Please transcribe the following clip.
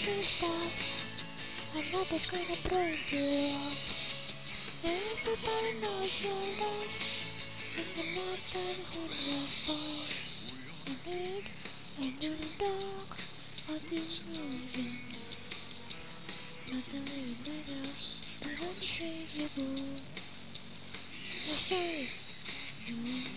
to stop. I'm not the kind of break you off. Everybody knows you're love. And the more time hold your voice. I need a new dog. I've been losing. Nothing really matters. But I'm changeable. I say,